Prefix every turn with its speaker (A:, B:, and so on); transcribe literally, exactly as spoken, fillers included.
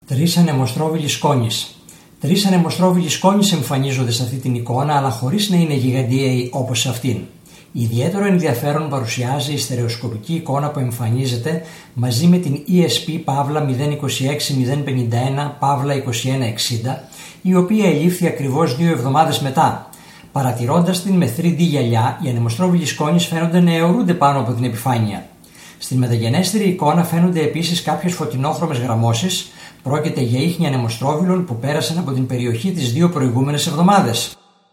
A: Τρεις ανεμοστρόβιλοι σκόνης. Τρεις ανεμοστρόβιλοι σκόνης εμφανίζονται σε αυτή την εικόνα, αλλά χωρίς να είναι γιγαντιαίοι όπως σε αυτήν. Ιδιαίτερο ενδιαφέρον παρουσιάζει η στερεοσκοπική εικόνα που εμφανίζεται μαζί με την ι ες πι Παύλα μηδέν είκοσι έξι μηδέν πενήντα ένα Παύλα είκοσι ένα εξήντα, η οποία ελήφθη ακριβώς δύο εβδομάδες μετά. Παρατηρώντας την με θρι ντι γυαλιά, οι ανεμοστρόβιλοι σκόνης φαίνονται να αιωρούνται πάνω από την επιφάνεια. Στην μεταγενέστερη εικόνα φαίνονται επίσης κάποιες φωτεινόχρωμες γραμμώσεις. Πρόκειται για ίχνη ανεμοστρόβιλων που πέρασαν από την περιοχή τις δύο προηγούμενες εβδομάδες.